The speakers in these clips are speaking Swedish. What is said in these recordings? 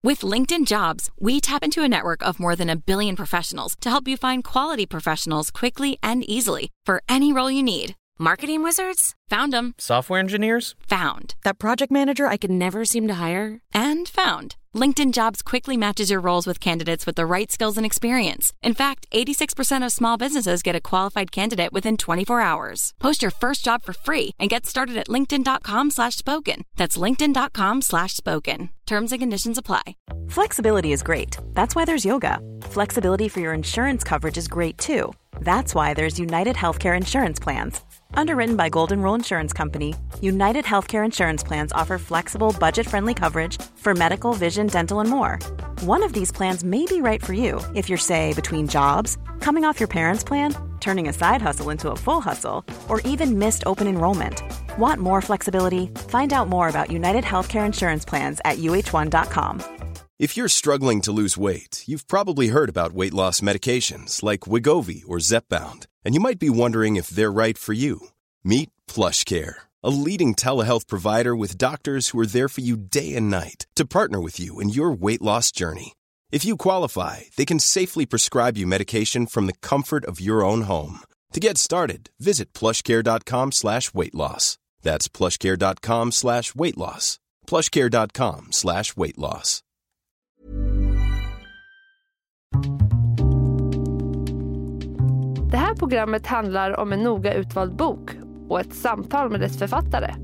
With LinkedIn Jobs, we tap into a network of more than 1 billion professionals to help you find quality professionals quickly and easily for any role you need. Marketing wizards? Found them. Software engineers? Found. That project manager I could never seem to hire? And found. LinkedIn Jobs quickly matches your roles with candidates with the right skills and experience. In fact, 86% of small businesses get a qualified candidate within 24 hours. Post your first job for free and get started at linkedin.com/spoken. That's linkedin.com/spoken. Terms and conditions apply. Flexibility is great. That's why there's yoga. Flexibility for your insurance coverage is great too. That's why there's United Healthcare Insurance Plans. Underwritten by Golden Rule Insurance Company, United Healthcare Insurance Plans offer flexible, budget-friendly coverage for medical, vision, dental, and more. One of these plans may be right for you if you're, say, between jobs, coming off your parents' plan, turning a side hustle into a full hustle, or even missed open enrollment. Want more flexibility? Find out more about United Healthcare Insurance Plans at uh1.com. If you're struggling to lose weight, you've probably heard about weight loss medications like Wegovy or Zepbound, and you might be wondering if they're right for you. Meet PlushCare, a leading telehealth provider with doctors who are there for you day and night to partner with you in your weight loss journey. If you qualify, they can safely prescribe you medication from the comfort of your own home. To get started, visit plushcare.com/weightloss. That's plushcare.com/weightloss. plushcare.com/weightloss. Det här programmet handlar om en noga utvald bok och ett samtal med dess författare.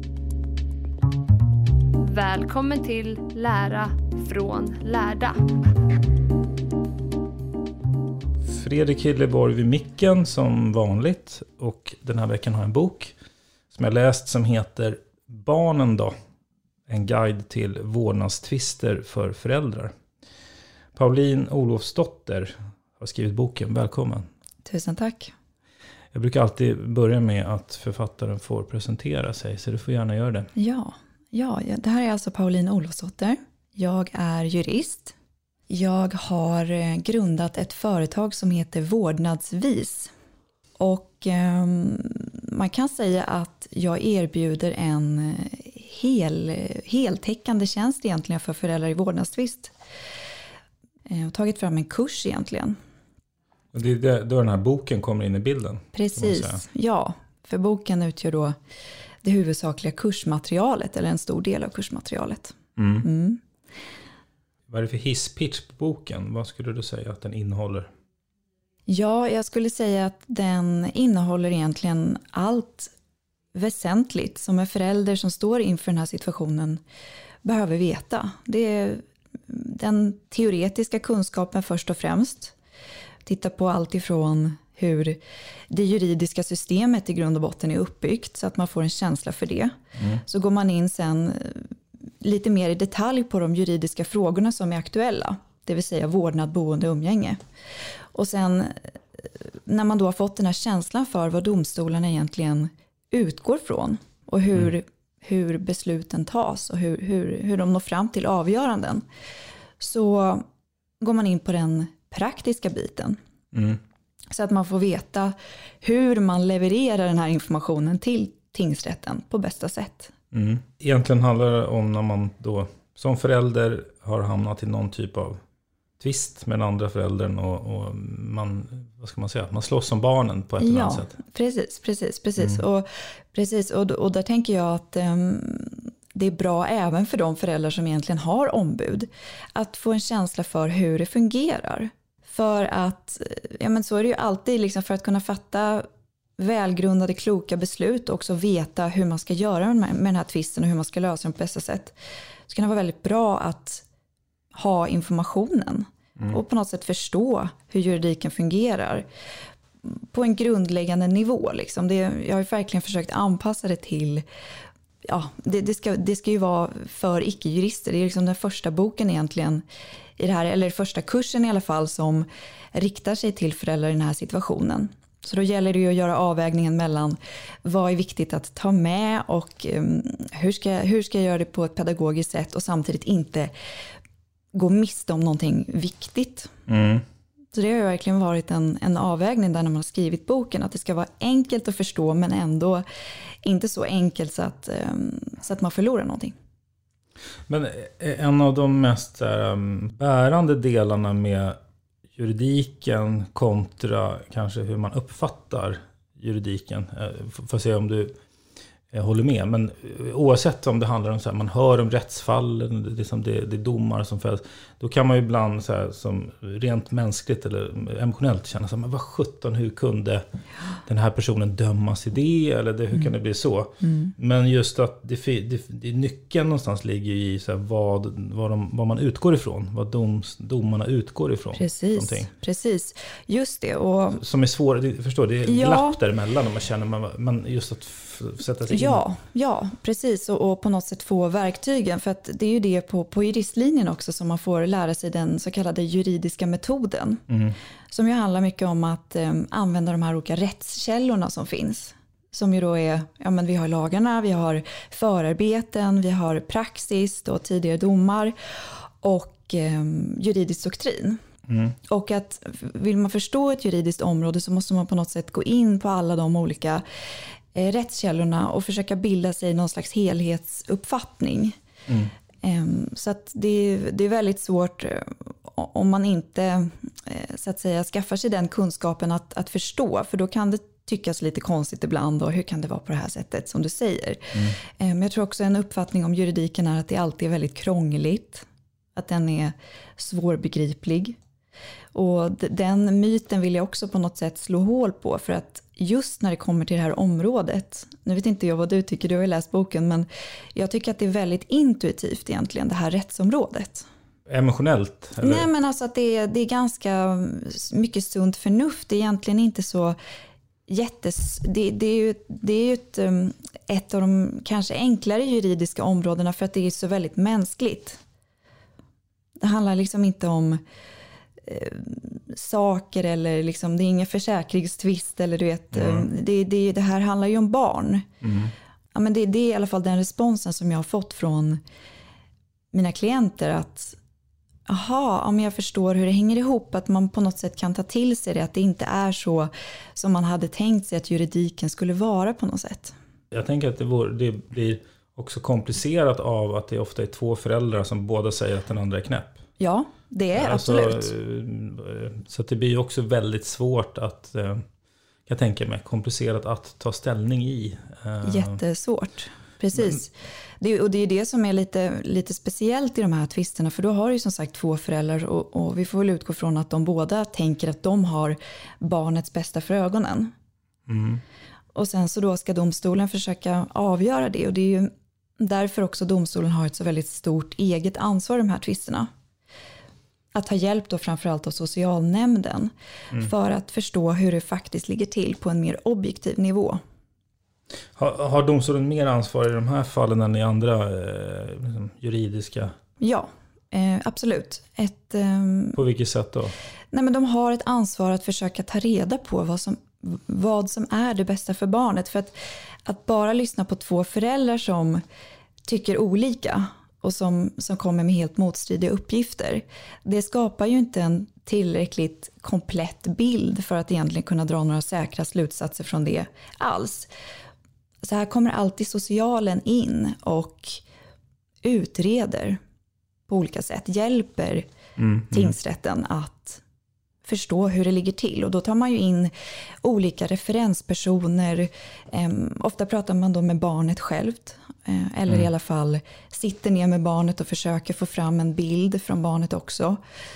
Välkommen till Lära från lärda. Fredrik Hilleborg vid micken som vanligt, och den här veckan har jag en bok som jag läst som heter Barnen då? En guide till vårdnadstvister för föräldrar. Pauline Olofsdotter har skrivit boken. Välkommen. Tusen tack. Jag brukar alltid börja med att författaren får presentera sig, så du får gärna göra det. Ja, det här är alltså Pauline Olofsdotter. Jag är jurist. Jag har grundat ett företag som heter Vårdnadsvis. Och man kan säga att jag erbjuder en heltäckande tjänst egentligen för föräldrar i vårdnadstvist. Jag har tagit fram en kurs egentligen. Och det är då den här boken kommer in i bilden? Precis, ja. För boken utgör då det huvudsakliga kursmaterialet, eller en stor del av kursmaterialet. Vad är det för hisspitch på boken? Vad skulle du säga att den innehåller? Ja, jag skulle säga att den innehåller egentligen allt väsentligt som en förälder som står inför den här situationen behöver veta. Det är den teoretiska kunskapen först och främst. Titta på allt ifrån hur det juridiska systemet i grund och botten är uppbyggt så att man får en känsla för det. Så går man in sen lite mer i detalj på de juridiska frågorna som är aktuella. Det vill säga vårdnad, boende, umgänge. Och sen när man då har fått den här känslan för vad domstolarna egentligen utgår från och hur besluten tas och hur de når fram till avgöranden, så går man in på den praktiska biten. Så att man får veta hur man levererar den här informationen till tingsrätten på bästa sätt. Egentligen handlar det om när man då som förälder har hamnat i någon typ av tvist med den andra föräldern och man, vad ska man säga, man slåss som barnen på ett eller annat sätt. Precis. Och där tänker jag att det är bra även för de föräldrar som egentligen har ombud att få en känsla för hur det fungerar. För att, ja men så är det ju alltid liksom, för att kunna fatta välgrundade, kloka beslut och också veta hur man ska göra med den här tvisten och hur man ska lösa den på bästa sätt. Så kan det vara väldigt bra att ha informationen och på något sätt förstå hur juridiken fungerar på en grundläggande nivå. Liksom. Jag har verkligen försökt anpassa det till, ja, det ska ju vara för icke-jurister. Det är liksom den första boken egentligen i det här, eller första kursen i alla fall, som riktar sig till föräldrar i den här situationen. Så då gäller det ju att göra avvägningen mellan vad är viktigt att ta med och hur ska jag göra det på ett pedagogiskt sätt och samtidigt inte gå miste om någonting viktigt. Så det har ju verkligen varit en avvägning där när man har skrivit boken, att det ska vara enkelt att förstå men ändå inte så enkelt så att man förlorar någonting. Men en av de mest bärande delarna med juridiken kontra kanske hur man uppfattar juridiken, får se om du håller med, men oavsett om det handlar om så här, man hör om rättsfall, det är domar som fälls, då kan man ju ibland så här, som rent mänskligt eller emotionellt känna så här, men vad sjutton, hur kunde den här personen dömas i det, eller hur kan det bli så? Men just att det nyckeln någonstans ligger i så här, vad man utgår ifrån, vad domarna utgår ifrån. Precis, just det. Och som är svårt, förstår det är glapp däremellan och man känner man just att sätta sig in. Ja, precis. Och på något sätt få verktygen. För att det är ju det på juristlinjen också som man får lära sig den så kallade juridiska metoden. Som ju handlar mycket om att använda de här olika rättskällorna som finns. Som ju då är, men vi har lagarna, vi har förarbeten, vi har praxis, då, tidigare domar och juridisk doktrin. Och att vill man förstå ett juridiskt område så måste man på något sätt gå in på alla de olika rättskällorna och försöka bilda sig någon slags helhetsuppfattning. Så att det är väldigt svårt om man inte så att säga skaffar sig den kunskapen att förstå, för då kan det tyckas lite konstigt ibland, och hur kan det vara på det här sättet som du säger. Men jag tror också en uppfattning om juridiken är att det alltid är väldigt krångligt, att den är svårbegriplig. Och den myten vill jag också på något sätt slå hål på, för att just när det kommer till det här området, nu vet inte jag vad du tycker, du har ju läst boken, men jag tycker att det är väldigt intuitivt egentligen, det här rättsområdet. Emotionellt? Eller? Nej, men alltså att det är ganska mycket sunt förnuft, det är egentligen inte så det är ju ett av de kanske enklare juridiska områdena, för att det är så väldigt mänskligt. Det handlar liksom inte om saker eller liksom, det är ingen försäkringstvist eller du vet, det här handlar ju om barn. Ja, men det är i alla fall den responsen som jag har fått från mina klienter, att men jag förstår hur det hänger ihop, att man på något sätt kan ta till sig det, att det inte är så som man hade tänkt sig att juridiken skulle vara på något sätt. Jag tänker att det blir också komplicerat av att det ofta är två föräldrar som båda säger att den andra är knäpp. Ja, det är absolut. Så att det blir också väldigt svårt att, jag tänker mig, komplicerat att ta ställning i. Jättesvårt, precis. Det är det som är lite speciellt i de här tvisterna, för då har ju som sagt två föräldrar, och vi får väl utgå från att de båda tänker att de har barnets bästa för ögonen. Och sen så då ska domstolen försöka avgöra det, och det är ju därför också domstolen har ett så väldigt stort eget ansvar i de här tvisterna. Att ta hjälp då framförallt av socialnämnden för att förstå hur det faktiskt ligger till på en mer objektiv nivå. Har domstolen mer ansvar i de här fallen än i andra juridiska? Ja, absolut. På vilket sätt då? Nej, men de har ett ansvar att försöka ta reda på vad som är det bästa för barnet. För att bara lyssna på två föräldrar som tycker olika och som kommer med helt motstridiga uppgifter, det skapar ju inte en tillräckligt komplett bild för att egentligen kunna dra några säkra slutsatser från det alls. Så här kommer alltid socialen in och utreder på olika sätt, hjälper tingsrätten att förstå hur det ligger till. Och då tar man ju in olika referenspersoner. Ofta pratar man då med barnet självt. Eller i alla fall sitter ner med barnet och försöker få fram en bild från barnet också.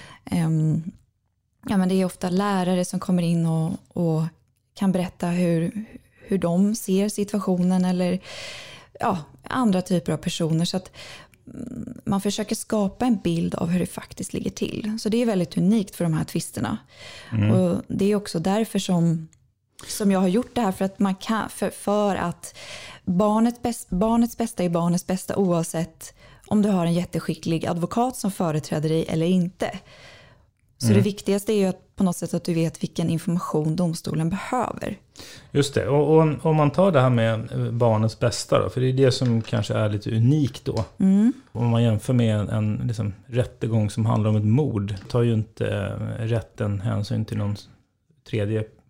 Men det är ofta lärare som kommer in och kan berätta hur de ser situationen, eller andra typer av personer. Så att man försöker skapa en bild av hur det faktiskt ligger till. Så det är väldigt unikt för de här tvisterna. Och det är också därför som jag har gjort det här, för att man kan, för att barnets bästa är barnets bästa, oavsett om du har en jätteskicklig advokat som företräder dig eller inte. Så det viktigaste är ju att på något sätt att du vet vilken information domstolen behöver. Just det, och om man tar det här med barnets bästa då, för det är det som kanske är lite unikt då. Om man jämför med en liksom, rättegång som handlar om ett mord, tar ju inte rätten hänsyn till någon tredje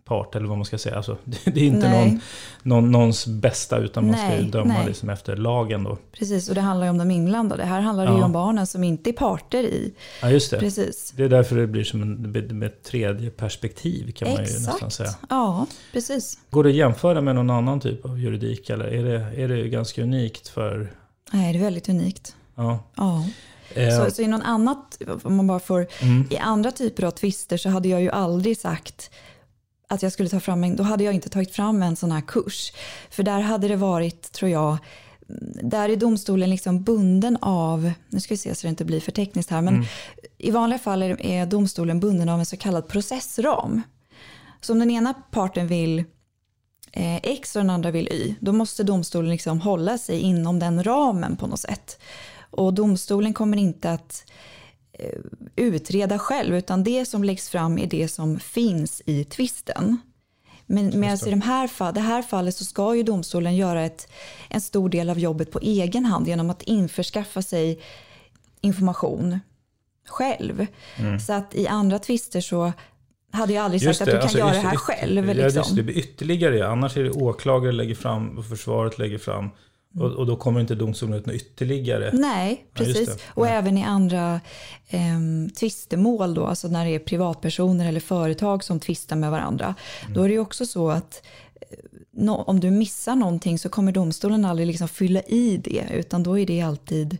part eller vad man ska säga. Alltså, det är inte någons bästa, utan man ska ju döma liksom efter lagen då. Precis, och det handlar ju om de inblandade. Här handlar det ju om barnen som inte är parter i. Ja, just det. Precis. Det är därför det blir som med ett tredje perspektiv, kan man ju nästan säga. Ja, precis. Går det att jämföra med någon annan typ av juridik, eller är det ganska unikt för... Nej, det är väldigt unikt. Ja. Så i någon annat, om man bara får, i andra typer av tvister så hade jag ju aldrig sagt att jag skulle ta fram då hade jag inte tagit fram en sån här kurs. För där hade det varit, tror jag, där är domstolen liksom bunden av, nu ska vi se så det inte blir för tekniskt här, men i vanliga fall är domstolen bunden av en så kallad processram. Så om den ena parten vill X och den andra vill Y, då måste domstolen liksom hålla sig inom den ramen på något sätt. Och domstolen kommer inte att utreda själv, utan det som läggs fram är det som finns i tvisten. Men medan i det här fallet så ska ju domstolen göra en stor del av jobbet på egen hand genom att införskaffa sig information själv. Så att i andra tvister så hade jag aldrig sagt att du kan göra det här själv. Ja, liksom. Det blir ytterligare. Annars är det åklagare lägger fram och försvaret lägger fram. Och då kommer inte domstolen ut något ytterligare. Nej, precis. Ja, och även i andra tvistemål då, alltså när det är privatpersoner eller företag som tvistar med varandra. Då är det ju också så att om du missar någonting så kommer domstolen aldrig liksom fylla i det. Utan då är det alltid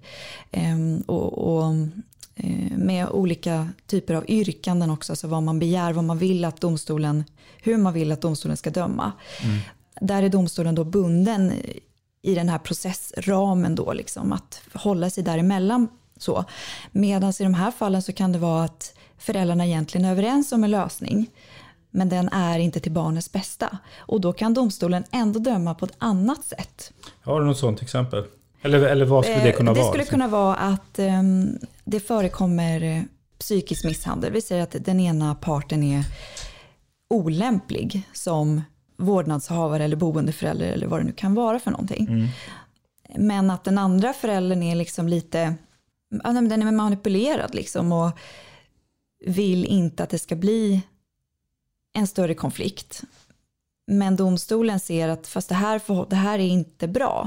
med olika typer av yrkanden också. Alltså vad man begär, vad man vill att domstolen, hur man vill att domstolen ska döma. Där är domstolen då bunden i den här processramen då liksom, att hålla sig däremellan så. Medan i de här fallen så kan det vara att föräldrarna egentligen är överens om en lösning, men den är inte till barnets bästa. Och då kan domstolen ändå döma på ett annat sätt. Har du något sådant exempel? Eller vad skulle det kunna vara? Det skulle kunna vara att det förekommer psykisk misshandel. Vi säger att den ena parten är olämplig som vårdnadshavare eller boendeförälder eller vad det nu kan vara för någonting. Men att den andra föräldern är liksom lite, den är manipulerad liksom och vill inte att det ska bli en större konflikt. Men domstolen ser att fast det här är inte bra.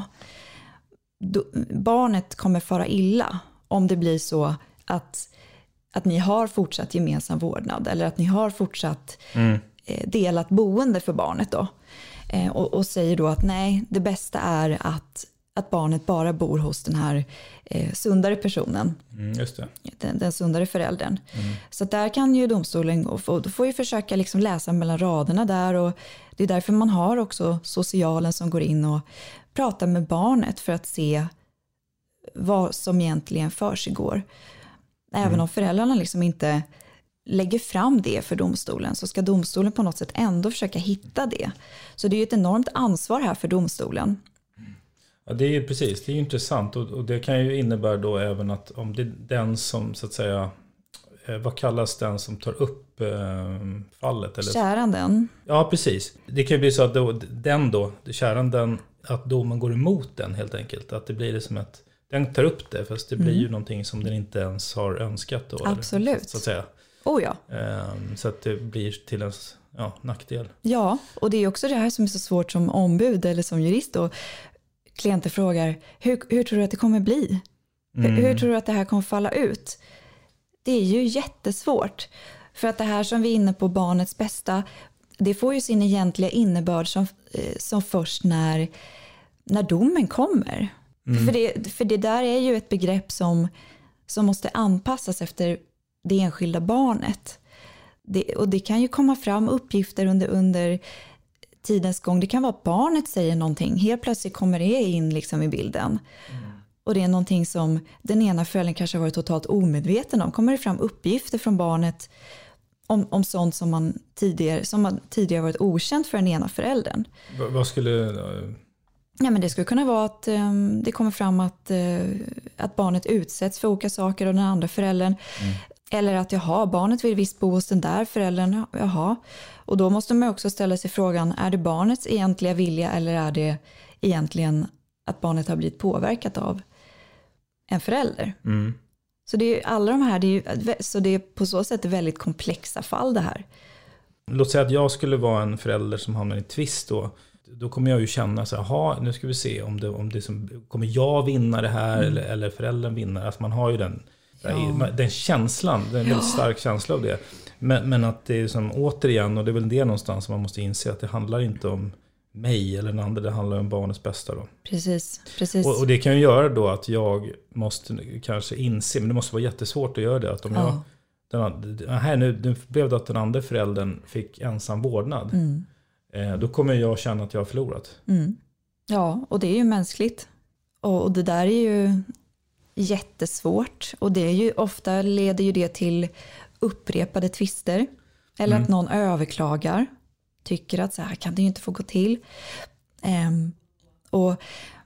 Barnet kommer fara illa om det blir så att ni har fortsatt gemensam vårdnad eller att ni har fortsatt delat boende för barnet då. Och säger då att nej, det bästa är att barnet bara bor hos den här sundare personen. Just det. Den sundare föräldern. Så att där kan ju domstolen då får ju försöka liksom läsa mellan raderna där, och det är därför man har också socialen som går in och pratar med barnet för att se vad som egentligen försiggår. Även om föräldrarna liksom inte lägger fram det för domstolen, så ska domstolen på något sätt ändå försöka hitta det. Så det är ju ett enormt ansvar här för domstolen. Ja, det är ju precis, det är ju intressant, och det kan ju innebära då även att om det är den som så att säga, vad kallas den som tar upp fallet? Eller? Käranden. Ja, precis. Det kan ju bli så att käranden, att domen går emot den helt enkelt. Att det blir det som att den tar upp det, fast det blir ju någonting som den inte ens har önskat då. Absolut. Eller, så att säga. Oh ja. Så att det blir till ens nackdel. Ja, och det är också det här som är så svårt som ombud eller som jurist. Och klienter frågar, hur tror du att det kommer bli? Hur tror du att det här kommer falla ut? Det är ju jättesvårt. För att det här som vi är inne på, barnets bästa, det får ju sin egentliga innebörd som först när domen kommer. För det där är ju ett begrepp som måste anpassas efter det enskilda barnet. Och det kan ju komma fram uppgifter under tidens gång. Det kan vara att barnet säger någonting. Helt plötsligt kommer det in liksom i bilden. Och det är någonting som den ena föräldern kanske har varit totalt omedveten om. Kommer det fram uppgifter från barnet om sånt som tidigare varit okänt för den ena föräldern. Vad skulle... Ja, men det skulle kunna vara att det kommer fram att barnet utsätts för olika saker av den andra föräldern. Eller att barnet vill visst bo hos den där föräldern. Jaha. Och då måste man också ställa sig frågan, är det barnets egentliga vilja eller är det egentligen att barnet har blivit påverkat av en förälder? Så det är alla de här, så det är på så sätt väldigt komplexa fall det här. Låt säga att jag skulle vara en förälder som hamnar i tvist då kommer jag ju känna så här, nu ska vi se om det som, kommer jag vinna det här eller föräldern vinna. Alltså man har ju den känslan, det är en väldigt stark känsla av det. Men att det är som återigen, och det är väl det någonstans som man måste inse, att det handlar inte om mig eller den andra, det handlar om barnets bästa då. Precis. Och det kan ju göra då att jag måste kanske inse, men det måste vara jättesvårt att göra det, att om nu blev det att den andra föräldern fick ensam vårdnad. Då kommer jag känna att jag har förlorat. Ja, och det är ju mänskligt. Och det där är ju jättesvårt. Och det är ju ofta leder ju det till upprepade tvister. Eller att någon överklagar. Tycker att så här kan det ju inte få gå till. Och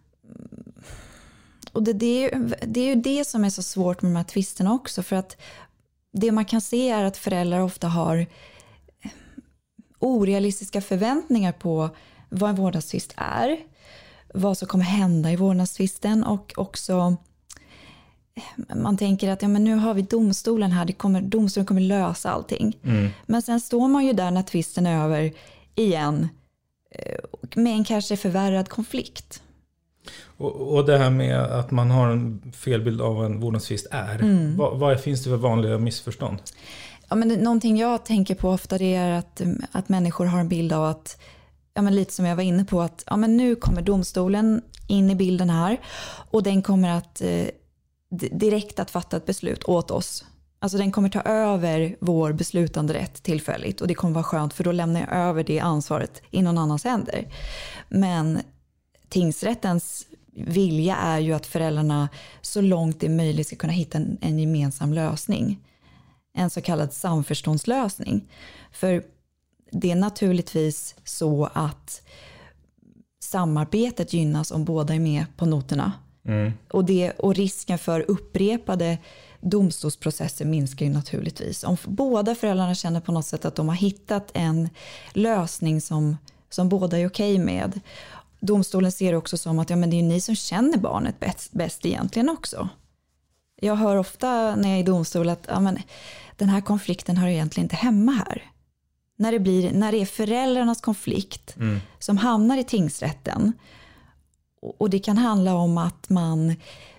det är ju det som är så svårt med de här tvisterna också. För att det man kan se är att föräldrar ofta har orealistiska förväntningar på vad en vårdnadstvist är. Vad som kommer hända i vårdnadstvisten. Och också man tänker att men nu har vi domstolen här. Domstolen kommer lösa allting. Men sen står man ju där när tvisten är över igen. Med en kanske förvärrad konflikt. Och det här med att man har en felbild av en vårdnadstvist är. Vad finns det för vanliga missförstånd? Ja, men någonting jag tänker på ofta det är att människor har en bild av att, lite som jag var inne på, att nu kommer domstolen in i bilden här och den kommer att direkt att fatta ett beslut åt oss. Alltså den kommer ta över vår beslutande rätt tillfälligt och det kommer vara skönt för då lämnar jag över det ansvaret i någon annans händer. Men tingsrättens vilja är ju att föräldrarna så långt det är möjligt ska kunna hitta en gemensam lösning. En så kallad samförståndslösning. För det är naturligtvis så att samarbetet gynnas om båda är med på noterna. Och risken för upprepade domstolsprocesser minskar ju naturligtvis. Om båda föräldrarna känner på något sätt att de har hittat en lösning som båda är okej med. Domstolen ser också som att men det är ju ni som känner barnet bäst egentligen också. Jag hör ofta när jag är i domstol att den här konflikten hör egentligen inte hemma här. När det är föräldrarnas konflikt som hamnar i tingsrätten. Och det kan handla om att man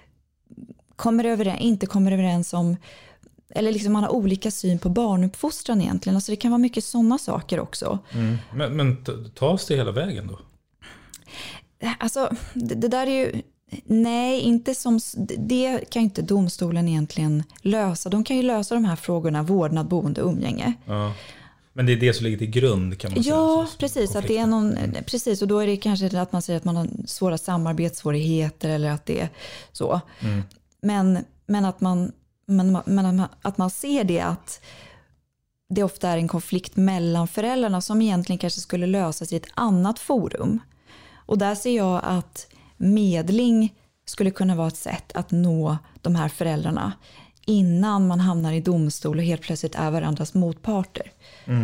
inte kommer överens om, eller liksom man har olika syn på barnuppfostran egentligen. Alltså det kan vara mycket sådana saker också. Men tas det hela vägen då? Alltså det där är ju, nej, inte som, det kan inte domstolen egentligen lösa. De kan ju lösa de här frågorna, vårdnad, boende, umgänge. Ja. Men det är det som ligger till grund kan man säga. Ja, precis. Att det är precis, och då är det kanske att man säger att man har svåra samarbetssvårigheter eller att det är så. Men att man ser det att det ofta är en konflikt mellan föräldrarna som egentligen kanske skulle lösas i ett annat forum. Och där ser jag att medling skulle kunna vara ett sätt att nå de här föräldrarna innan man hamnar i domstol och helt plötsligt är varandras motparter.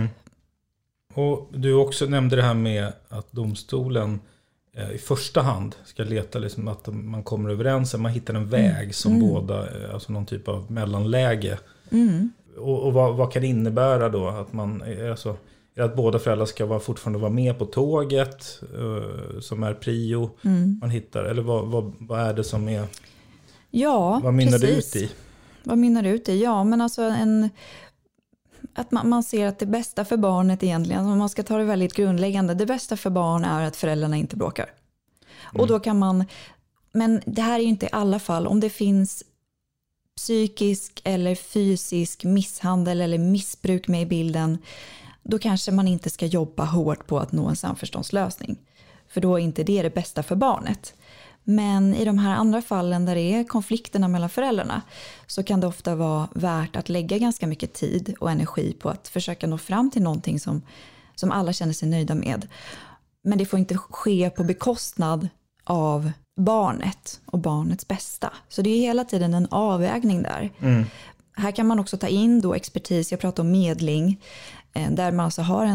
Och du också nämnde det här med att domstolen i första hand ska leta liksom att man kommer överens, man hittar en väg som båda, alltså någon typ av mellanläge. Och vad kan det innebära då? Att man, alltså, att båda föräldrar ska fortfarande vara med på tåget som är prio man hittar, eller vad är det som är, vad mynnar det ut i? Vad mynnar det ut i? Ja, men alltså att man ser att det bästa för barnet egentligen, om man ska ta det väldigt grundläggande, det bästa för barn är att föräldrarna inte bråkar. Och då kan man, men det här är ju inte i alla fall, om det finns psykisk eller fysisk misshandel eller missbruk med i bilden, då kanske man inte ska jobba hårt på att nå en samförståndslösning. För då är inte det bästa för barnet. Men i de här andra fallen där det är konflikterna mellan föräldrarna så kan det ofta vara värt att lägga ganska mycket tid och energi på att försöka nå fram till någonting som alla känner sig nöjda med. Men det får inte ske på bekostnad av barnet och barnets bästa. Så det är hela tiden en avvägning där. Här kan man också ta in då expertis, jag pratar om medling, där man alltså har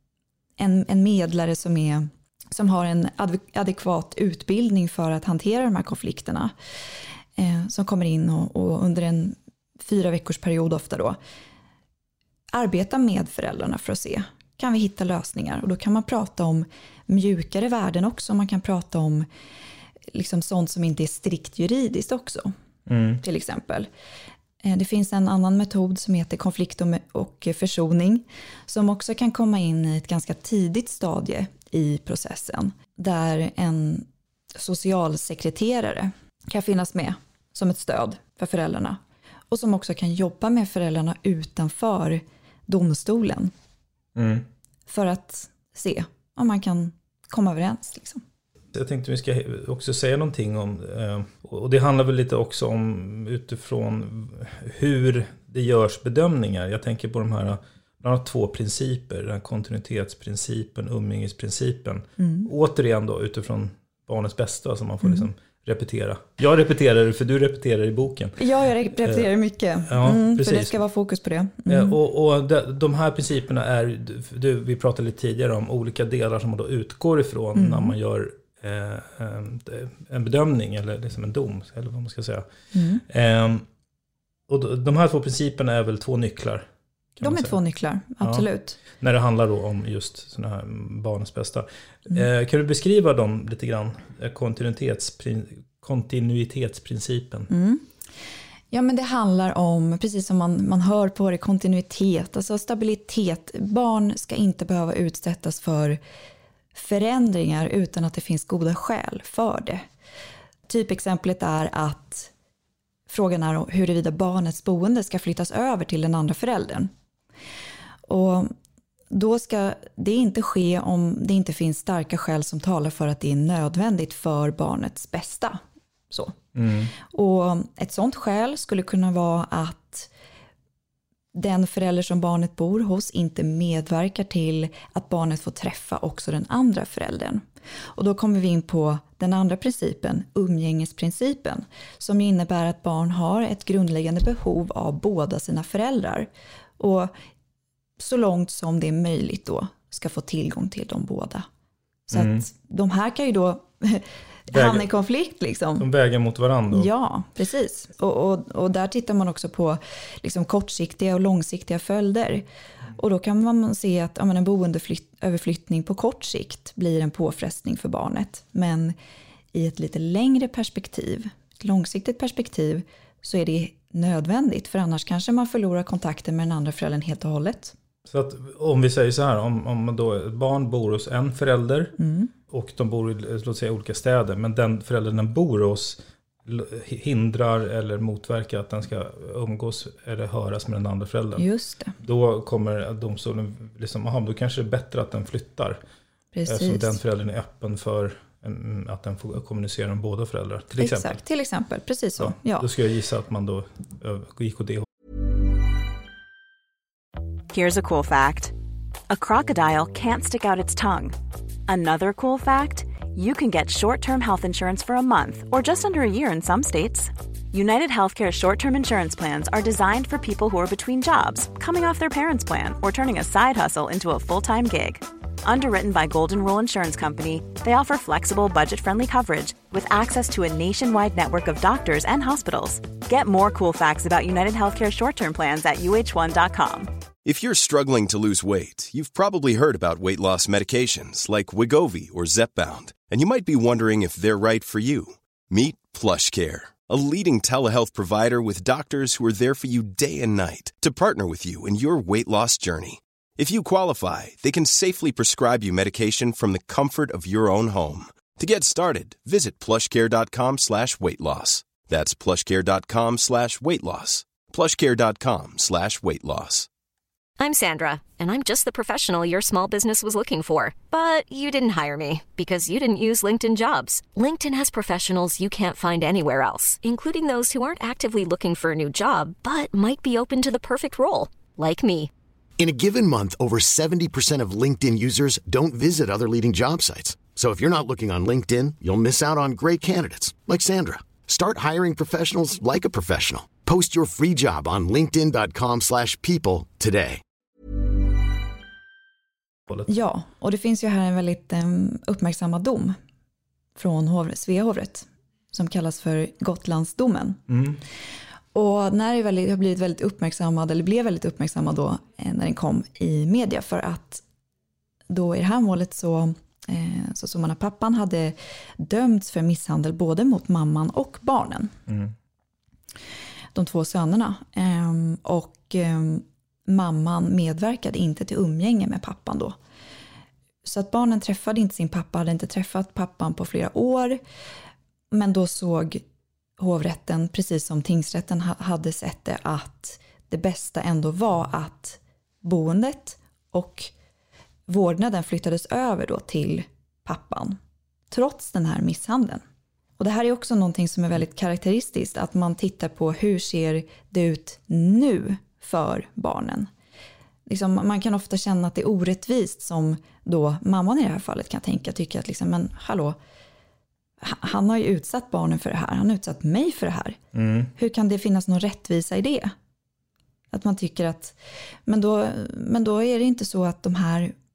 en medlare som har en adekvat utbildning för att hantera de här konflikterna. Som kommer in och under en 4 veckors period ofta då arbetar med föräldrarna för att se, kan vi hitta lösningar. Och då kan man prata om mjukare värden också. Man kan prata om liksom sånt som inte är strikt juridiskt också. Till exempel. Det finns en annan metod som heter konflikt och försoning. Som också kan komma in i ett ganska tidigt stadie i processen. Där en socialsekreterare kan finnas med som ett stöd för föräldrarna. Och som också kan jobba med föräldrarna utanför domstolen. För att se om man kan komma överens. Liksom. Jag tänkte vi ska också säga någonting om, och det handlar väl lite också om utifrån hur det görs bedömningar. Jag tänker på de här bland annat 2 principer, den kontinuitetsprincipen, umgängesprincipen. Återigen då utifrån barnets bästa som man får liksom repetera. Jag repeterar det för du repeterar i boken. Ja, jag repeterar mycket. För det ska vara fokus på det. Och de här principerna är, vi pratade lite tidigare om olika delar som man då utgår ifrån när man gör en bedömning eller liksom en dom, eller vad man ska säga. Och de här 2 principerna är väl 2 nycklar. De är 2 nycklar, absolut. Ja, när det handlar då om just sådana här barnens bästa. Kan du beskriva dem lite grann? Kontinuitetsprincipen. Ja, men det handlar om, precis som man hör på det, kontinuitet, alltså stabilitet. Barn ska inte behöva utsättas för förändringar utan att det finns goda skäl för det. Typexemplet är att frågan är huruvida barnets boende ska flyttas över till den andra föräldern. Och då ska det inte ske om det inte finns starka skäl som talar för att det är nödvändigt för barnets bästa. Så. Och ett sådant skäl skulle kunna vara att den förälder som barnet bor hos inte medverkar till att barnet får träffa också den andra föräldern. Och då kommer vi in på den andra principen, umgängesprincipen, som innebär att barn har ett grundläggande behov av båda sina föräldrar. Och så långt som det är möjligt då ska få tillgång till dem båda. Så att de här kan ju då hamna i konflikt liksom. De väger mot varandra. Ja, precis. Och där tittar man också på liksom kortsiktiga och långsiktiga följder. Och då kan man se att en boendeöverflyttning på kort sikt blir en påfrestning för barnet. Men i ett lite längre perspektiv, ett långsiktigt perspektiv, så är det nödvändigt. För annars kanske man förlorar kontakten med den andra föräldern helt och hållet. Så att om vi säger så här, om då ett barn bor hos en förälder och de bor i, låt säga, olika städer, men den föräldern den bor hos hindrar eller motverkar att den ska umgås eller höras med den andra föräldern. Just det. Då kommer domstolen liksom, då kanske det är bättre att den flyttar. Precis. Eftersom den föräldern är öppen för att den får kommunicera med båda föräldrar. Exakt, till exempel. Precis så. Ja. Då ska jag gissa att man då gick åt det. Here's a cool fact. A crocodile can't stick out its tongue. Another cool fact, you can get short-term health insurance for a month or just under a year in some states. United Healthcare short-term insurance plans are designed for people who are between jobs, coming off their parents' plan, or turning a side hustle into a full-time gig. Underwritten by Golden Rule Insurance Company, they offer flexible, budget-friendly coverage with access to a nationwide network of doctors and hospitals. Get more cool facts about United Healthcare short-term plans at uh1.com. If you're struggling to lose weight, you've probably heard about weight loss medications like Wegovy or Zepbound, and you might be wondering if they're right for you. Meet PlushCare, a leading telehealth provider with doctors who are there for you day and night to partner with you in your weight loss journey. If you qualify, they can safely prescribe you medication from the comfort of your own home. To get started, visit plushcare.com/weightloss. That's plushcare.com/weightloss. plushcare.com/weightloss. I'm Sandra, and I'm just the professional your small business was looking for. But you didn't hire me because you didn't use LinkedIn Jobs. LinkedIn has professionals you can't find anywhere else, including those who aren't actively looking for a new job, but might be open to the perfect role, like me. In a given month, over 70% of LinkedIn users don't visit other leading job sites. So if you're not looking on LinkedIn, you'll miss out on great candidates, like Sandra. Start hiring professionals like a professional. Post your free job on linkedin.com/people today. Ja, och det finns ju här en väldigt uppmärksammad dom från Svea hovrätt som kallas för Gotlandsdomen. Och när det har blivit väldigt uppmärksammad, eller blev väldigt uppmärksammad då när den kom i media, för att då i det här målet så såg man att pappan hade dömts för misshandel både mot mamman och barnen. De 2 sönerna. Och mamman medverkade inte till umgänge med pappan då. Så att barnen träffade inte sin pappa, hade inte träffat pappan på flera år. Men då såg hovrätten, precis som tingsrätten hade sett det, att det bästa ändå var att boendet och vårdnaden flyttades över då till pappan. Trots den här misshandeln. Och det här är också någonting som är väldigt karaktäristiskt. Att man tittar på hur ser det ut nu för barnen. Liksom, man kan ofta känna att det är orättvist, som då mamman i det här fallet kan tycka att liksom, men hallå, han har ju utsatt barnen för det här. Han har utsatt mig för det här. Hur kan det finnas någon rättvisa i det? Att man tycker att, men då är det inte så att de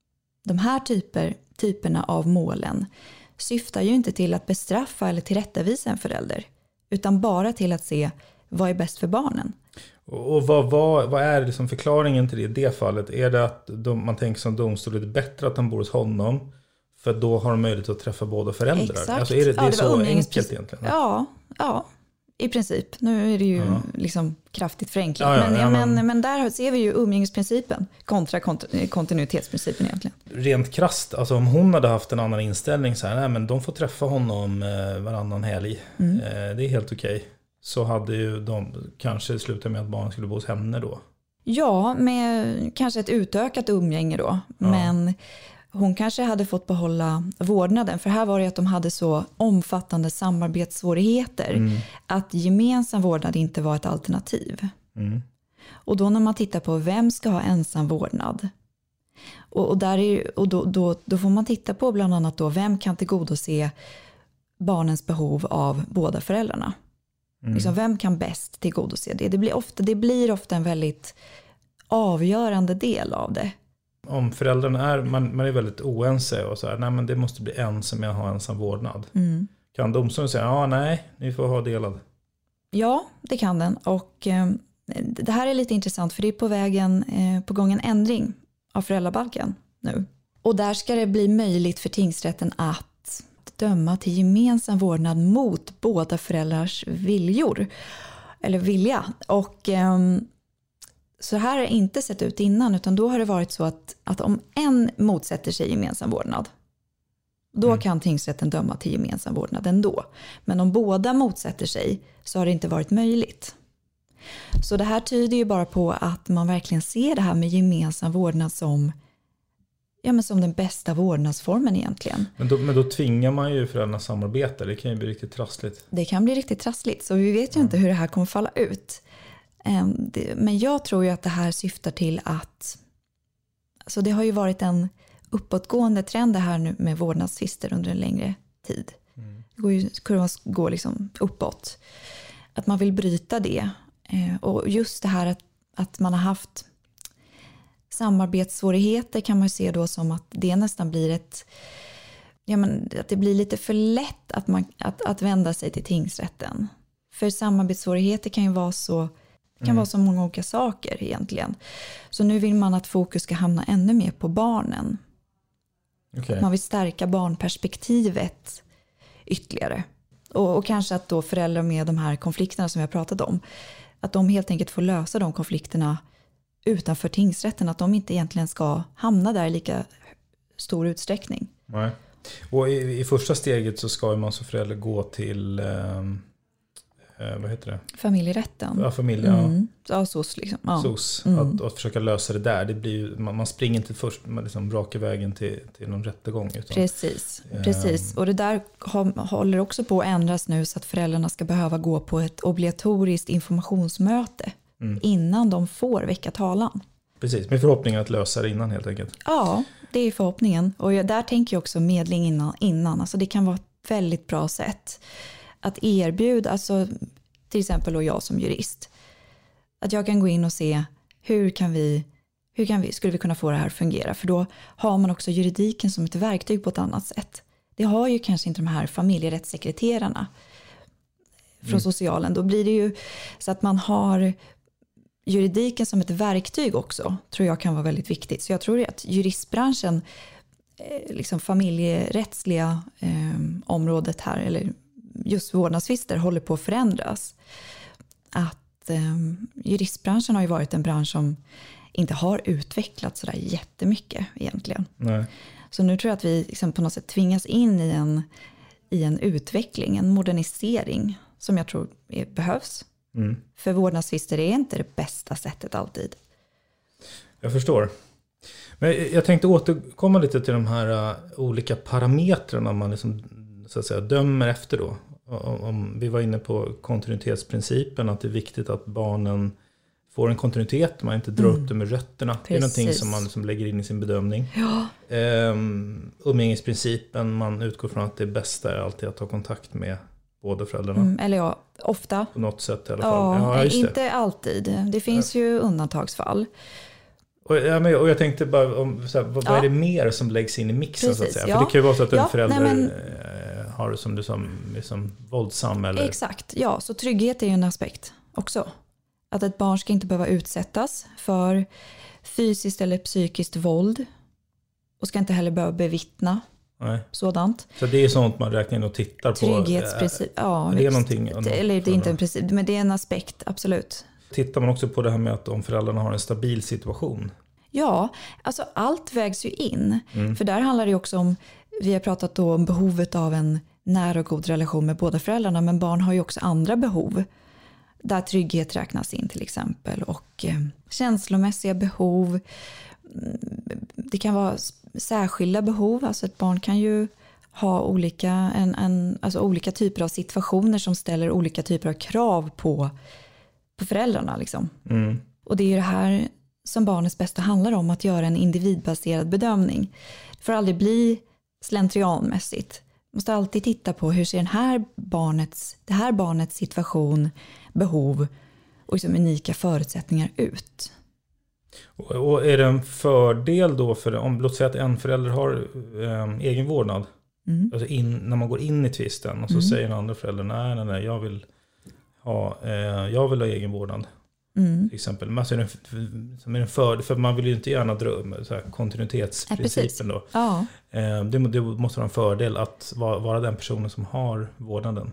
här typerna av målen syftar ju inte till att bestraffa eller tillrättavisa en förälder, utan bara till att se vad är bäst för barnen. Och vad är liksom förklaringen till det fallet? Är det att man tänker som domstol är det bättre att han bor hos honom, för då har de möjlighet att träffa båda föräldrar? Exakt. Alltså är det är så enkelt egentligen? Ja, i princip. Nu är det ju liksom kraftigt förenklat. Men där ser vi ju umgängesprincipen kontra kontinuitetsprincipen egentligen. Rent krasst, alltså om hon hade haft en annan inställning så här, nej men de får träffa honom varannan helg. Det är helt okej. Så hade ju de kanske slutat med att barnen skulle bo hos henne då. Ja, med kanske ett utökat umgänge då. Men hon kanske hade fått behålla vårdnaden. För här var det att de hade så omfattande samarbetssvårigheter att gemensam vårdnad inte var ett alternativ. Och då när man tittar på vem ska ha ensam vårdnad. Och då får man titta på bland annat då vem kan tillgodose barnens behov av båda föräldrarna. Liksom, vem kan bäst tillgodose det? Det blir ofta en väldigt avgörande del av det. Om föräldrarna man är väldigt oense och så här, nej men det måste bli en som jag har ensam vårdnad. Kan domstolen säga, nej, ni får ha delad? Ja, det kan den. Och det här är lite intressant, för det är på gång en ändring av föräldrabalken nu. Och där ska det bli möjligt för tingsrätten att döma till gemensam vårdnad mot båda föräldrars vilja. Och så här har det inte sett ut innan, utan då har det varit så att om en motsätter sig gemensam vårdnad, då kan tingsrätten döma till gemensam vårdnad ändå. Men om båda motsätter sig så har det inte varit möjligt. Så det här tyder ju bara på att man verkligen ser det här med gemensam vårdnad som den bästa vårdnadsformen egentligen. Men då tvingar man ju föräldrarna samarbeta. Det kan ju bli riktigt trassligt. Det kan bli riktigt trassligt, så vi vet ju inte hur det här kommer falla ut. Men jag tror ju att det här syftar till att, alltså det har ju varit en uppåtgående trend det här nu med vårdnadstvister under en längre tid. Kurvan går liksom uppåt. Att man vill bryta det. Och just det här att man har haft samarbetssvårigheter kan man ju se då som att det nästan blir att det blir lite för lätt att vända sig till tingsrätten. För samarbetssvårigheter kan ju vara så många olika saker egentligen. Så nu vill man att fokus ska hamna ännu mer på barnen. Okay. Man vill stärka barnperspektivet ytterligare. Och kanske att då föräldrar med de här konflikterna som vi har pratat om, att de helt enkelt får lösa de konflikterna utanför tingsrätten. Att de inte egentligen ska hamna där i lika stor utsträckning. Nej. Och i första steget så ska man som förälder gå till vad heter det? Familjerätten. Ja, familjen. Ja, SOS liksom. Ja. SOS. Att försöka lösa det där. Det blir, man springer inte först, man liksom raka vägen till någon rättegång. Utan, Precis. Och det där håller också på att ändras nu, så att föräldrarna ska behöva gå på ett obligatoriskt informationsmöte innan de får väcka talan. Precis, med förhoppningen att lösa det innan helt enkelt. Ja, det är förhoppningen. Och där tänker jag också medling innan. Alltså det kan vara ett väldigt bra sätt att erbjuda, alltså till exempel och jag som jurist, att jag kan gå in och se hur skulle vi kunna få det här att fungera, för då har man också juridiken som ett verktyg på ett annat sätt. Det har ju kanske inte de här familjerättssekreterarna från socialen. Då blir det ju så att man har juridiken som ett verktyg också, tror jag kan vara väldigt viktigt. Så jag tror att juristbranschen liksom familjerättsliga området här, eller just vårdnadstvister, håller på att förändras. Att juristbranschen har ju varit en bransch som inte har utvecklats sådär jättemycket egentligen. Nej. Så nu tror jag att vi liksom på något sätt tvingas in i en utveckling, en modernisering som jag tror behövs. För vårdnadstvister är inte det bästa sättet alltid. Jag förstår. Men jag tänkte återkomma lite till de här olika parametrarna man liksom, så att säga, dömer efter då. Om vi var inne på kontinuitetsprincipen, att det är viktigt att barnen får en kontinuitet, man inte drar upp dem med rötterna. Precis. Det är någonting som man liksom lägger in i sin bedömning. Ja. Umgängesprincipen, man utgår från att det bästa är alltid att ta kontakt med båda föräldrarna. Eller ja, ofta. På något sätt i alla fall. Ja, inte alltid. Det finns ju undantagsfall. Och jag tänkte bara, vad är det mer som läggs in i mixen? Så att säga? För det kan ju vara så att en förälder har, som du sa, liksom våldsam. Eller... Exakt, ja. Så trygghet är ju en aspekt också. Att ett barn ska inte behöva utsättas för fysiskt eller psykiskt våld. Och ska inte heller behöva bevittna sådant. Så det är sånt man räknar in och tittar på? Trygghetsprincip, ja. Det är någonting, eller det är inte en princip, men det är en aspekt, absolut. Tittar man också på det här med att om föräldrarna har en stabil situation? Ja, alltså allt vägs ju in. För där handlar det också om, vi har pratat då om behovet av en nära och god relation med båda föräldrarna. Men barn har ju också andra behov. Där trygghet räknas in till exempel. Och känslomässiga behov. Det kan vara särskilda behov. Alltså ett barn kan ju ha olika typer av situationer som ställer olika typer av krav på föräldrarna. Liksom. Och det är ju det här som barnets bästa handlar om, att göra en individbaserad bedömning. Det får aldrig bli slentrianmässigt. Man måste alltid titta på hur ser det här barnets situation, behov och liksom unika förutsättningar ut. Och är det en fördel då om låt säga att en förälder har egen vårdnad, alltså när man går in i tvisten och så säger den andra föräldern nej, jag vill ha egen vårdnad. Till exempel. Men alltså är det för man vill ju inte gärna dra så här, kontinuitetsprincipen då. Ja. Det måste vara en fördel att vara den personen som har vårdnaden.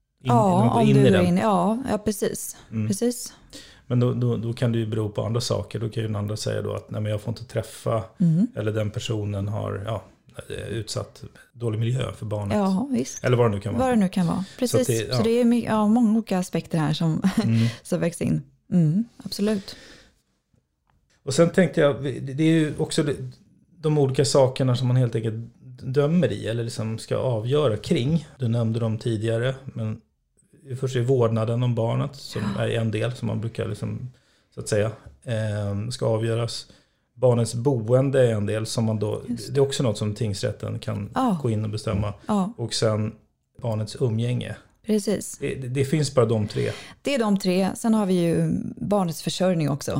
Ja, precis. Precis. Men då kan det ju bero på andra saker. Då kan ju den andra säga då att nej, men jag får inte träffa eller den personen har utsatt dålig miljö för barnet. Ja, visst. Eller vad det nu kan vara. Vad det nu kan vara. Precis. Så det är många olika aspekter här som vägs in. Absolut. Och sen tänkte jag, det är ju också de olika sakerna som man helt enkelt dömer i eller liksom ska avgöra kring. Du nämnde dem tidigare, men först är vårdnaden om barnet som är en del som man brukar liksom, så att säga ska avgöras. Barnets boende är en del som man då, det är också något som tingsrätten kan gå in och bestämma. Och sen barnets umgänge. Precis. Det finns bara de tre. Det är de tre. Sen har vi ju barnets försörjning också.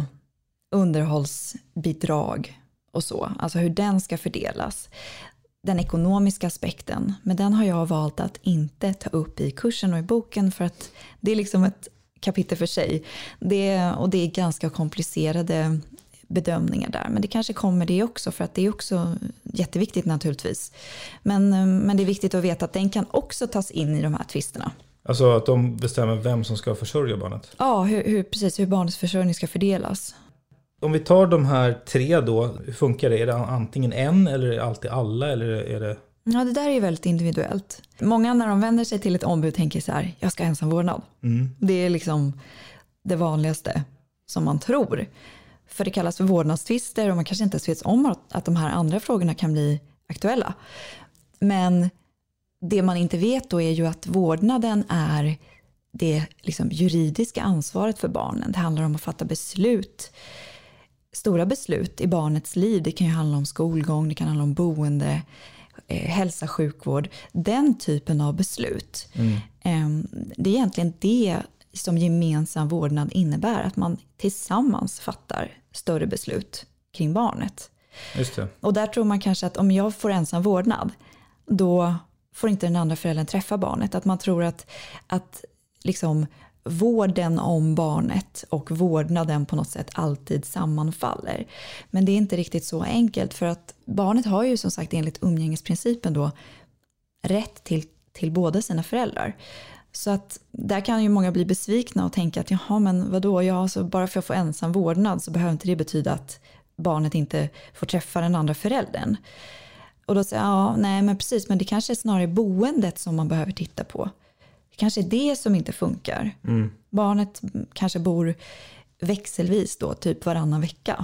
Underhållsbidrag och så. Alltså hur den ska fördelas. Den ekonomiska aspekten. Men den har jag valt att inte ta upp i kursen och i boken. För att det är liksom ett kapitel för sig. Det är ganska komplicerade bedömningar där. Men det kanske kommer det också. För att det är också jätteviktigt naturligtvis. Men det är viktigt att veta att den kan också tas in i de här tvisterna. Alltså att de bestämmer vem som ska försörja barnet? Ja, hur barnets försörjning ska fördelas. Om vi tar de här tre då, hur funkar det? Är det antingen en eller är det alltid alla? Eller är det... Ja, det där är ju väldigt individuellt. Många när de vänder sig till ett ombud tänker så här, jag ska ha ensam vårdnad. Det är liksom det vanligaste som man tror. För det kallas för vårdnadstvister och man kanske inte ens vet om att de här andra frågorna kan bli aktuella. Men det man inte vet då är ju att vårdnaden är det liksom juridiska ansvaret för barnen. Det handlar om att fatta beslut, stora beslut i barnets liv. Det kan ju handla om skolgång, det kan handla om boende, hälsa, sjukvård. Den typen av beslut. Det är egentligen det som gemensam vårdnad innebär. Att man tillsammans fattar större beslut kring barnet. Just det. Och där tror man kanske att om jag får ensam vårdnad, då får inte den andra föräldern träffa barnet. Att man tror att liksom vården om barnet och vårdnaden på något sätt alltid sammanfaller. Men det är inte riktigt så enkelt, för att barnet har ju som sagt enligt umgängesprincipen då rätt till båda sina föräldrar. Så att där kan ju många bli besvikna och tänka att jaha, men vadå, så bara för att få ensam vårdnad så behöver inte det betyda att barnet inte får träffa den andra föräldern. Och då säger jag, nej men precis, men det kanske är snarare boendet som man behöver titta på. Det kanske är det som inte funkar. Barnet kanske bor växelvis då, typ varannan vecka.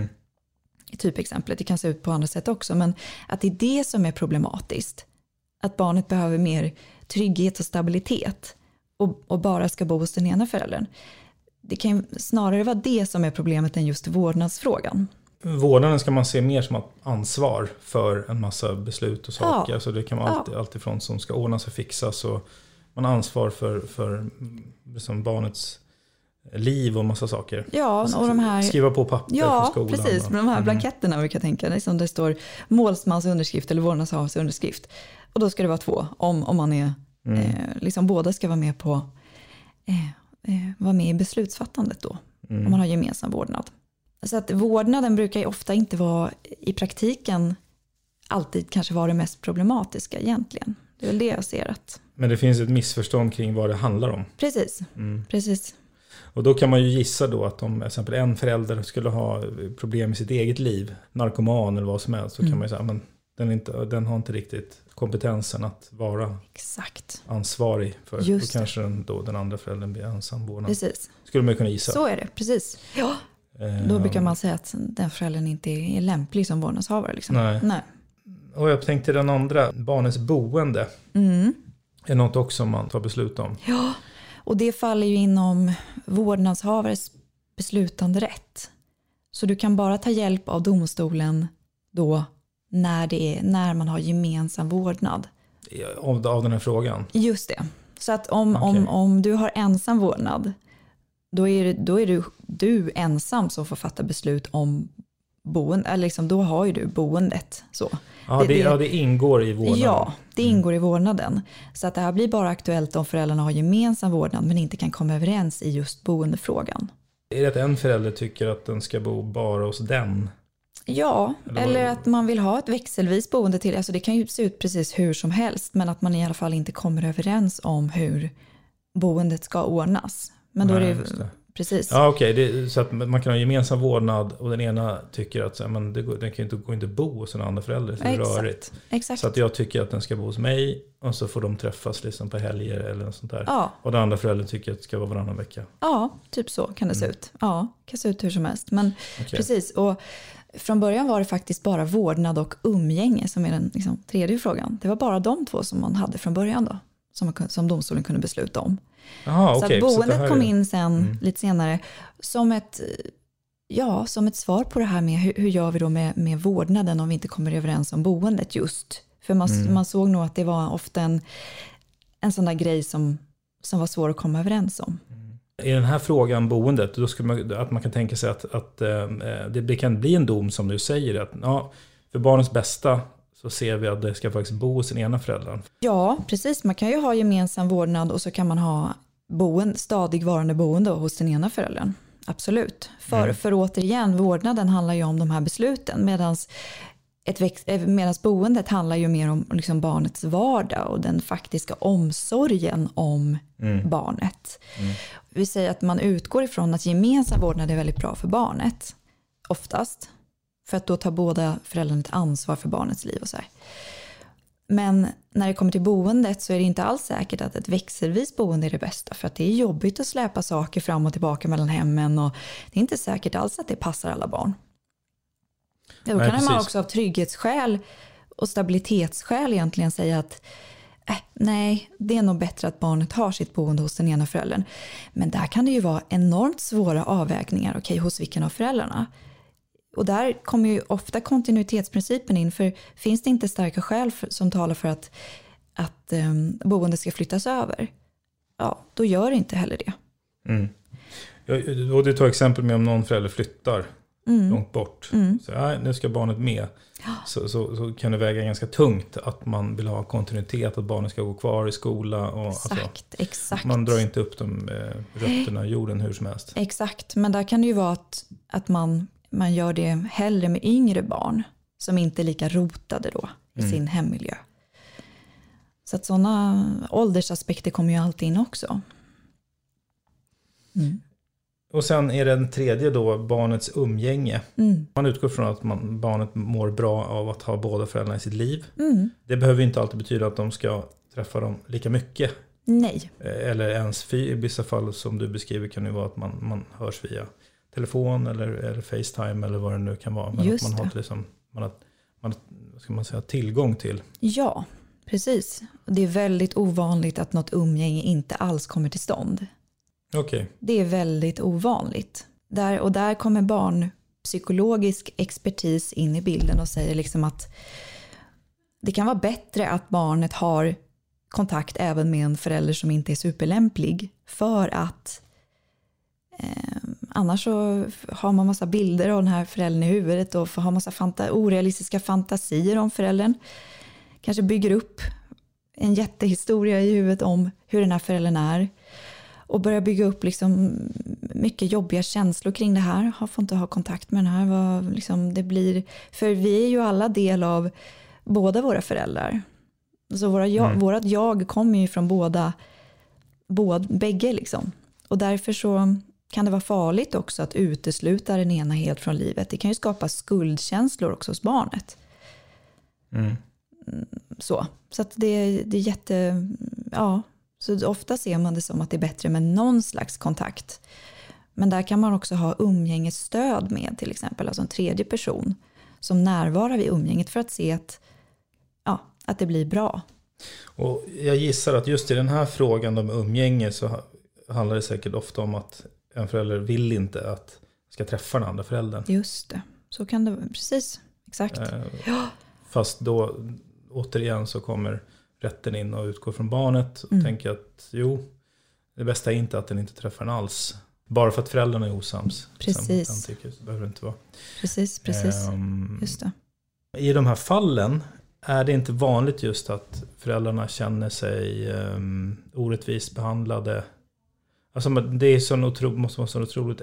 I typexemplet, det kan se ut på andra sätt också, men att det är det som är problematiskt. Att barnet behöver mer trygghet och stabilitet och bara ska bo hos den ena föräldern. Det kan snarare vara det som är problemet än just vårdnadsfrågan. Vårdnaden ska man se mer som ett ansvar för en massa beslut och saker. Ja. Så det kan vara allt ifrån som ska ordnas och fixas, och man har ansvar för liksom barnets liv och massa saker. Ja, och de här skriva på papper från skolan. Ja, precis. Men de här blanketterna vi kan tänka, liksom det står målsmans underskrift eller vårdnadshavars underskrift. Och då ska det vara 2 om man är liksom båda ska vara med på vara med i beslutsfattandet då. Om man har gemensam vårdnad. Så att vårdnaden brukar ju ofta inte vara i praktiken alltid kanske vara det mest problematiska egentligen. Det är väl det jag ser att. Men det finns ett missförstånd kring vad det handlar om. Precis, precis. Och då kan man ju gissa då att om till exempel en förälder skulle ha problem i sitt eget liv, narkoman eller vad som helst, så kan man ju säga men den har inte riktigt kompetensen att vara ansvarig för. Just då kanske den andra föräldern blir ensam vårdnad. Precis. Skulle man kunna gissa. Så är det, precis. Ja. Då brukar man säga att den föräldern inte är lämplig som vårdnadshavare. Liksom. Nej. Och jag tänkte den andra, barnets boende. Är något också man tar beslut om. Ja, och det faller ju inom vårdnadshavares beslutande rätt. Så du kan bara ta hjälp av domstolen då när man har gemensam vårdnad. Av den här frågan? Just det. Så att om du har ensam vårdnad, då är du ensam som får fatta beslut om boende. Eller liksom, då har ju du boendet. Så. Ja, det ingår i vårdnaden. Ja, det ingår i vårdnaden. Så att det här blir bara aktuellt om föräldrarna har gemensam vårdnad men inte kan komma överens i just boendefrågan. Är det att en förälder tycker att den ska bo bara hos den? Ja, eller att man vill ha ett växelvis boende till. Alltså det kan ju se ut precis hur som helst, men att man i alla fall inte kommer överens om hur boendet ska ordnas. Men då är det precis. Ja, okej. Så att man kan ha gemensam vårdnad och den ena tycker att den kan inte bo hos en andra förälder. Så det är rörigt. Exakt. Så att jag tycker att den ska bo hos mig och så får de träffas liksom på helger eller något sånt där. Ja. Och den andra föräldern tycker att det ska vara varannan vecka. Ja, typ så kan det se ut. Ja, det kan se ut hur som helst. Men precis, och från början var det faktiskt bara vårdnad och umgänge som är den liksom, tredje frågan. Det var bara de 2 som man hade från början då. Som domstolen kunde besluta om. Aha, så att boendet kom in sen lite senare som ett svar på det här med hur gör vi då med vårdnaden om vi inte kommer överens om boendet just. För man såg nog att det var ofta en sån där grej som var svår att komma överens om. I den här frågan boendet, då skulle man kan tänka sig att det kan bli en dom som du säger att för barnens bästa så ser vi att det ska faktiskt bo hos den ena föräldern. Ja, precis. Man kan ju ha gemensam vårdnad och så kan man ha stadigvarande boende hos den ena föräldern. Absolut. För återigen, vårdnaden handlar ju om de här besluten medan boendet handlar ju mer om liksom barnets vardag och den faktiska omsorgen om barnet. Vi säger att man utgår ifrån att gemensam vårdnad är väldigt bra för barnet. Oftast. För att då tar båda föräldrarna ett ansvar för barnets liv och så här. Men när det kommer till boendet så är det inte alls säkert att ett växelvis boende är det bästa. För att det är jobbigt att släpa saker fram och tillbaka mellan hemmen. Och det är inte säkert alls att det passar alla barn. Då kan man också av trygghetsskäl och stabilitetsskäl egentligen säga att nej, det är nog bättre att barnet har sitt boende hos den ena föräldern. Men där kan det ju vara enormt svåra avvägningar. Okej, hos vilken av föräldrarna? Och där kommer ju ofta kontinuitetsprincipen in. För finns det inte starka skäl som talar för att boendet ska flyttas över, då gör det inte heller det. Och du tar exempel med om någon förälder flyttar. långt bort. Så nu ska barnet med. Så kan det väga ganska tungt att man vill ha kontinuitet, att barnet ska gå kvar i skola. Och, Exakt. Man drar inte upp de rötterna i jorden hur som helst. Exakt, men där kan det ju vara att man gör det hellre med yngre barn som inte är lika rotade då i sin hemmiljö. Så att sådana åldersaspekter kommer ju alltid in också. Och sen är den tredje då barnets umgänge. Man utgår från att barnet mår bra av att ha båda föräldrarna i sitt liv. Det behöver inte alltid betyda att de ska träffa dem lika mycket. Nej. Eller ens i vissa fall som du beskriver kan det vara att man hörs via telefon eller FaceTime eller vad det nu kan vara. Men just att man har liksom, ska man säga, tillgång till. Ja, precis. Det är väldigt ovanligt att något umgänge inte alls kommer till stånd. Okay. Det är väldigt ovanligt. Där kommer barnpsykologisk expertis in i bilden och säger liksom att det kan vara bättre att barnet har kontakt även med en förälder som inte är superlämplig, för att annars så har man massa bilder av den här föräldern i huvudet och har massa orealistiska fantasier om föräldern. Kanske bygger upp en jättehistoria i huvudet om hur den här föräldern är. Och börja bygga upp liksom mycket jobbiga känslor kring det här. Får inte ha kontakt med den här. Liksom det blir, för vi är ju alla del av båda våra föräldrar. Så vårat jag kommer ju från bägge liksom. Och därför så kan det vara farligt också att utesluta den ena helt från livet. Det kan ju skapa skuldkänslor också hos barnet. Så att det är jätte... Ja, så ofta ser man det som att det är bättre med någon slags kontakt. Men där kan man också ha umgängesstöd med till exempel. Alltså en tredje person som närvarar vid umgänget för att se att det blir bra. Och jag gissar att just i den här frågan om umgänge så handlar det säkert ofta om att en förälder vill inte att ska träffa den andra föräldern. Just det, så kan det precis, exakt. Fast då återigen så kommer rätten in och utgår från barnet och tänker att det bästa är inte att den inte träffar den alls. Bara för att föräldrarna är osams. Precis. Den tycker, så behöver det inte vara. Precis. Just det. I de här fallen är det inte vanligt just att föräldrarna känner sig orättvist behandlade. Alltså det är måste vara så otroligt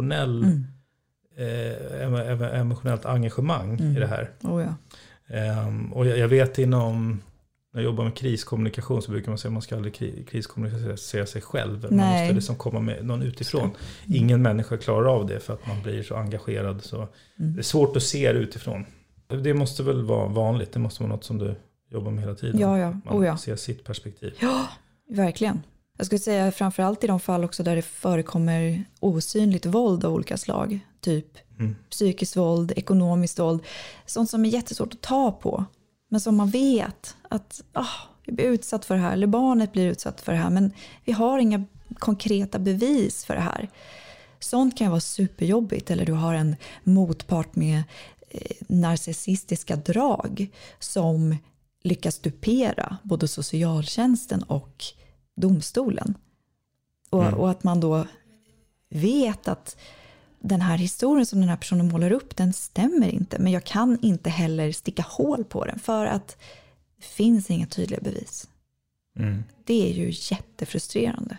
emotionellt engagemang i det här. Och jag vet när jag jobbar med kriskommunikation så brukar man säga att man ska aldrig kriskommunicera sig själv. Man måste liksom komma med någon utifrån. Ingen människa klarar av det för att man blir så engagerad. Så det är svårt att se det utifrån. Det måste väl vara vanligt. Det måste vara något som du jobbar med hela tiden. Man ser sitt perspektiv. Ja, verkligen. Jag skulle säga framförallt i de fall också där det förekommer osynligt våld av olika slag. Typ psykiskt våld, ekonomiskt våld. Sånt som är jättesvårt att ta på. Men som man vet att vi blir utsatt för det här. Eller barnet blir utsatt för det här. Men vi har inga konkreta bevis för det här. Sånt kan vara superjobbigt. Eller du har en motpart med narcissistiska drag som lyckas dupera både socialtjänsten och domstolen. Och att man då vet att den här historien som den här personen målar upp, den stämmer inte. Men jag kan inte heller sticka hål på den för att det finns inga tydliga bevis. Det är ju jättefrustrerande.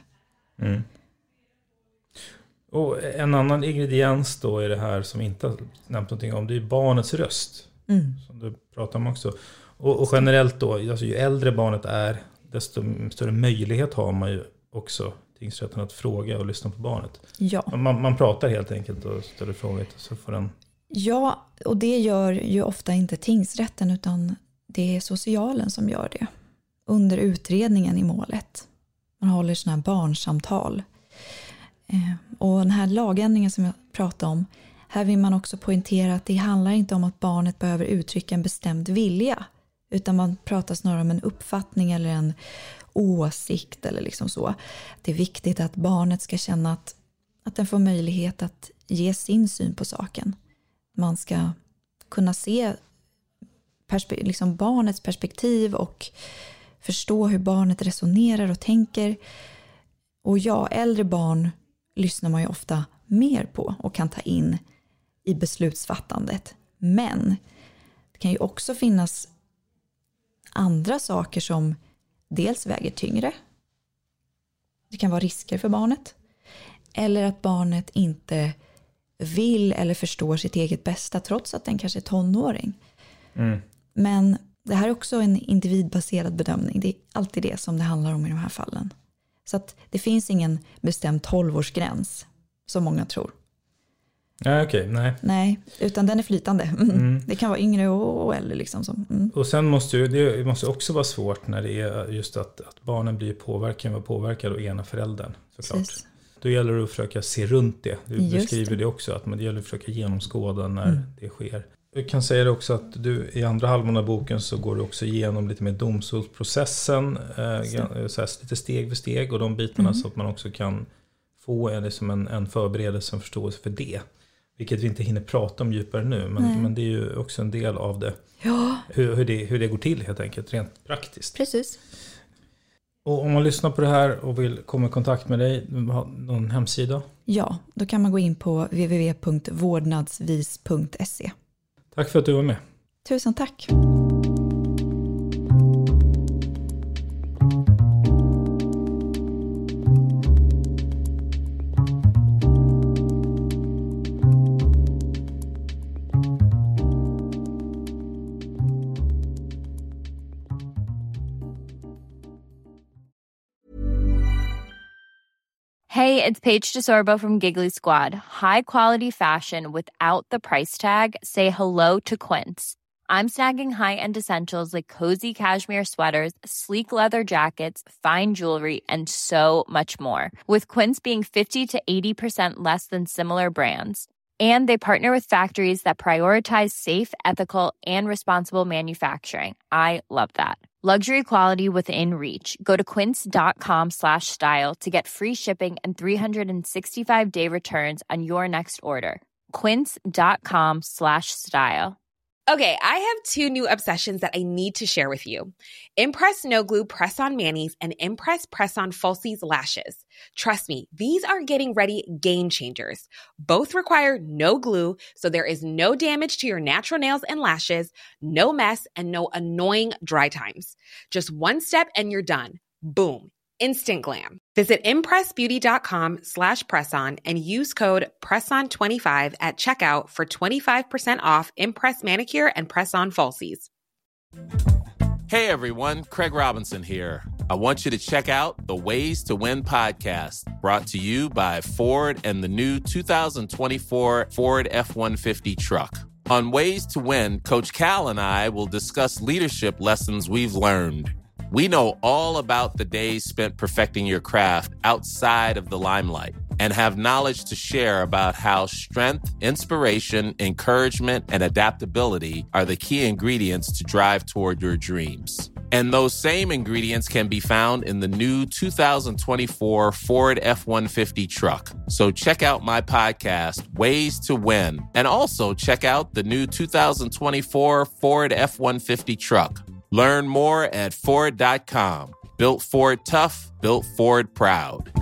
Och en annan ingrediens då i det här som inte har nämnt någonting om, det är barnets röst. Som du pratar om också. Och generellt då, alltså ju äldre barnet är, desto större möjlighet har man ju också tingsrätten att fråga och lyssna på barnet. Ja. Man pratar helt enkelt och ställer frågor så får den... Ja, och det gör ju ofta inte tingsrätten utan det är socialen som gör det. Under utredningen i målet. Man håller såna här barnsamtal. Och den här lagändringen som jag pratade om, här vill man också poängtera att det handlar inte om att barnet behöver uttrycka en bestämd vilja. Utan man pratar snarare om en uppfattning eller en åsikt eller liksom så. Det är viktigt att barnet ska känna att den får möjlighet att ge sin syn på saken. Man ska kunna se liksom barnets perspektiv och förstå hur barnet resonerar och tänker. Och äldre barn lyssnar man ju ofta mer på och kan ta in i beslutsfattandet. Men det kan ju också finnas andra saker som dels väger tyngre. Det kan vara risker för barnet. Eller att barnet inte vill eller förstår sitt eget bästa trots att den kanske är tonåring. Men det här är också en individbaserad bedömning. Det är alltid det som det handlar om i de här fallen. Så att det finns ingen bestämd 12-årsgräns som många tror. Ja, okej, Nej, utan den är flytande. Det kan vara yngre och äldre. Liksom. Och sen måste det måste också vara svårt när det är just att barnen blir påverkade av ena föräldern, såklart. Precis. Då gäller det att försöka se runt det. Du beskriver det också, att det gäller att försöka genomskåda när det sker. Jag kan säga det också att du i andra halvan av boken så går du också igenom lite mer domstolsprocessen, så här, lite steg för steg, och de bitarna så att man också kan få en förberedelse, en förståelse för det. Vilket vi inte hinner prata om djupare nu, men det är ju också en del av det. Ja. Hur det går till helt enkelt, rent praktiskt. Precis. Och om man lyssnar på det här och vill komma i kontakt med dig, någon hemsida? Ja, då kan man gå in på www.vårdnadsvis.se. Tack för att du var med. Tusen tack. Hey, it's Paige DeSorbo from Giggly Squad. High quality fashion without the price tag. Say hello to Quince. I'm snagging high-end essentials like cozy cashmere sweaters, sleek leather jackets, fine jewelry, and so much more. With Quince being 50 to 80% less than similar brands. And they partner with factories that prioritize safe, ethical, and responsible manufacturing. I love that. Luxury quality within reach. Go to quince.com/style to get free shipping and 365-day returns on your next order. Quince.com/style. Okay, I have two new obsessions that I need to share with you. Impress No Glue Press-On Manis and Impress Press-On Falsies Lashes. Trust me, these are getting ready game changers. Both require no glue, so there is no damage to your natural nails and lashes, no mess, and no annoying dry times. Just one step and you're done. Boom. Instant glam. Visit impressbeauty.com/presson and use code PRESSON25 at checkout for 25% off Impress Manicure and Press-On Falsies. Hey everyone, Craig Robinson here. I want you to check out the Ways to Win podcast, brought to you by Ford and the new 2024 Ford F-150 truck. On Ways to Win, Coach Cal and I will discuss leadership lessons we've learned. We know all about the days spent perfecting your craft outside of the limelight and have knowledge to share about how strength, inspiration, encouragement, and adaptability are the key ingredients to drive toward your dreams. And those same ingredients can be found in the new 2024 Ford F-150 truck. So check out my podcast, Ways to Win, and also check out the new 2024 Ford F-150 truck. Learn more at Ford.com. Built Ford tough, built Ford proud.